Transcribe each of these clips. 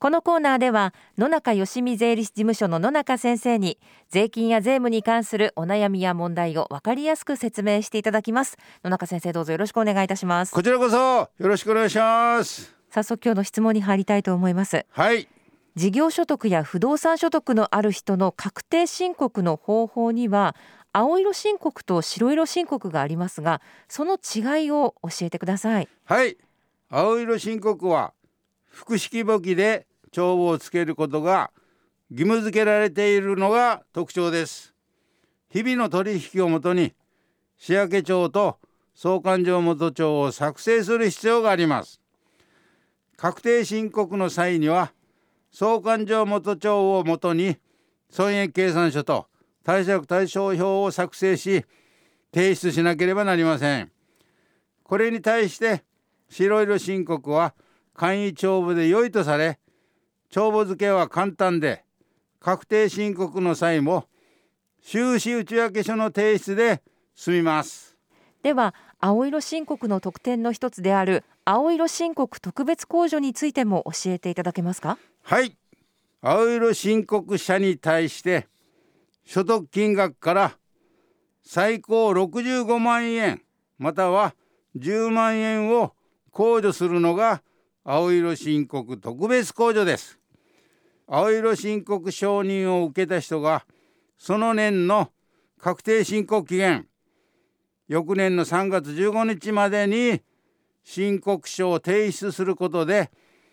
このコーナーでは野中よしみ税理士事務所の野中先生に税金や税務に関するお悩みや問題を分かりやすく説明していただきます。野中先生、どうぞよろしくお願いいたします。 こちらこそよろしくお願いします。 早速今日の質問に入りたいと思います。 はい。 事業所得や不動産所得のある人の確定申告の方法には青色申告と白色申告がありますが、その違いを教えてください。 はい。青色申告は複式簿記で帳簿をつけることが義務付けられているのが特徴です。日々の取引をもとに仕分帳と総勘定元帳を作成する必要があります。確定申告の際には総勘定元帳をもとに損益計算書と貸借対照表を作成し提出しなければなりません。これに対して白色申告は簡易帳簿で良いとされ、帳簿付けは簡単で確定申告の際も収支内訳書の提出で済みます。 では青色申告の特典の一つである青色申告特別控除についても教えていただけますか？ はい。青色申告者に対して所得金額から最高65万円または10万円を控除するのが青色申告特別控除です。青色申告承認を受けた人がその年の確定申告期限翌年の3月15日までに申告書を提出することで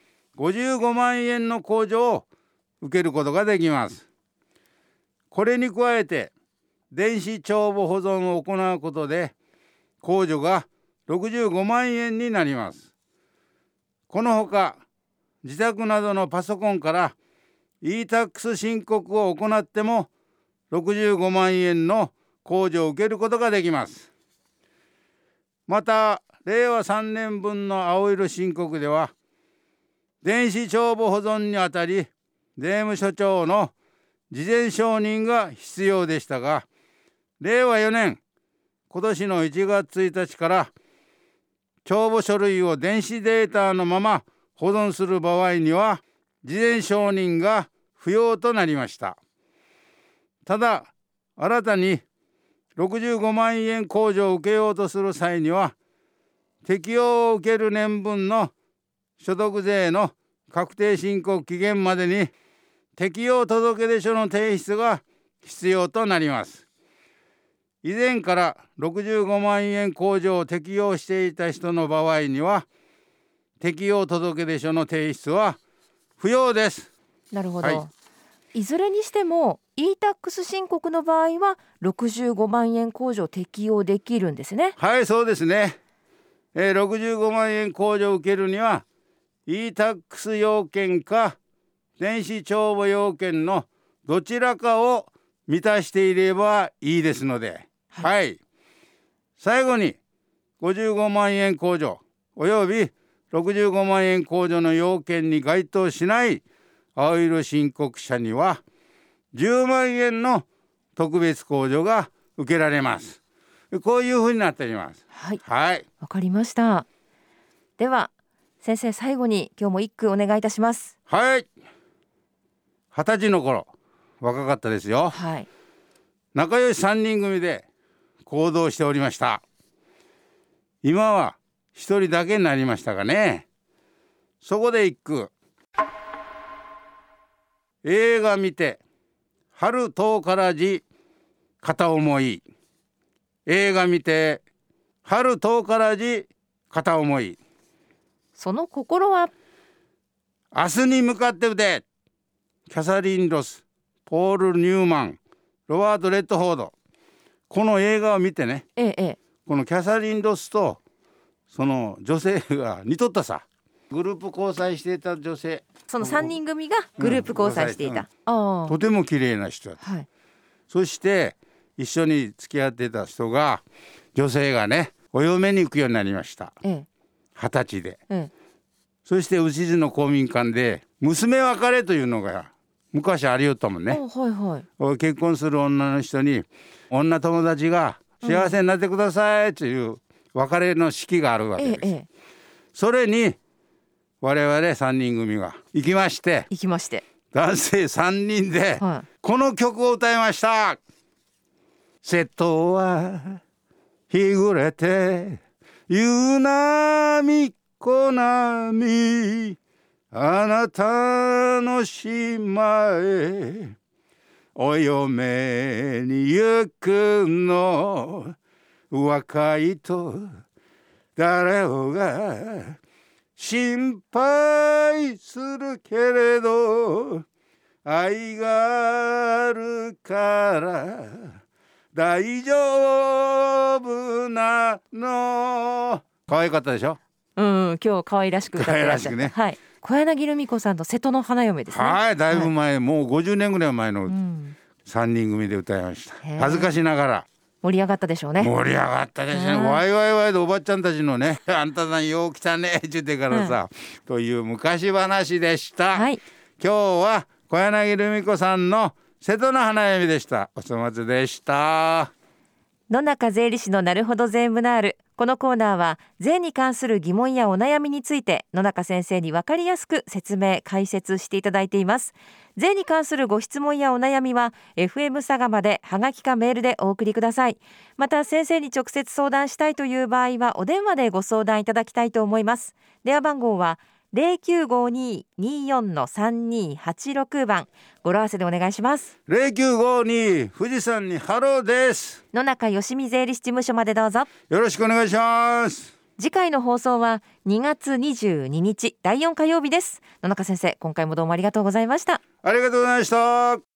55万円の控除を受けることができます。これに加えて電子帳簿保存を行うことで控除が65万円になります。このほか自宅などのパソコンから e-tax 申告を行っても65万円の控除を受けることができます。また令和3年分の青色申告では電子帳簿保存にあたり税務署長の事前承認が必要でしたが、令和4年今年の1月1日から帳簿書類を電子データのまま保存する場合には事前承認が不要となりました。ただ新たに65万円控除を受けようとする際には適用を受ける年分の所得税の確定申告期限までに適用届出書の提出が必要となります。以前から65万円控除を適用していた人の場合には適用届出書の提出は不要です。 なるほど、いずれにしても e-tax 申告の場合は65万円控除を適用できるんですね。 はい、そうですね。65万円控除を受けるには e-tax 要件か電子帳簿要件のどちらかを満たしていればいいですので、はい、最後に55万円控除および65万円控除の要件に該当しない青色申告者には10万円の特別控除が受けられます。こういうふうになっております。 はい、わかりました。では先生、最後に今日も一句お願いいたします。 はい。20歳の頃若かったですよ、 はい、 仲良し3人組で行動しておりました。今は一人だけになりましたがね。そこで一句。映画見て春遠からじ片思い。映画見て春遠からじ片思い。 その心は明日に向かって腕。キャサリン・ロス、ポール・ニューマン、ロバート・レッドフォード。この映画を見てね、このキャサリン・ロスとその女性が似とったさ。グループ交際していた女性、 その3人組がグループ交際していた、 とても綺麗な人だった、そして一緒に付き合っていた人が女性がねお嫁に行くようになりました、20歳で、そして宇治の公民館で娘別れというのが昔ありよったもんね、結婚する女の人に女友達が幸せになってくださいという別れの式があるわけです、それに我々3人組が行きまして、男性3人でこの曲を歌いました。瀬戸は日暮れて夕波小波、あなたの島へお嫁に行くの、若いと誰もが心配するけれど、愛があるから大丈夫なの。可愛かったでしょ。 今日可愛らしく歌ってらっしゃった。 ね、 小柳ルミ子さんと瀬戸の花嫁ですね。 はい、だいぶ前、もう50年ぐらい前の3人組で歌いました。恥ずかしながら。 盛り上がったでしょうね。 盛り上がったでしょうね。ワイワイワイでおばちゃんたちのね、あんたさんよう来たねって言ってからさ、という昔話でした。今日は小柳ルミ子さんの瀬戸の花嫁でした。お粗末でした。 野中税理士のなるほどセミナール。このコーナーは税に関する疑問やお悩みについて野中先生に分かりやすく説明解説していただいています。税に関するご質問やお悩みは FM 佐賀まではがきかメールでお送りください。また先生に直接相談したいという場合はお電話でご相談いただきたいと思います。電話番号は0952-24-3286番、語呂合わせでお願いします。 0952富士山にハローです。 野中よしみ税理士事務所までどうぞよろしくお願いします。 次回の放送は2月22日第4火曜日です。野中先生、今回もどうもありがとうございました。 ありがとうございました。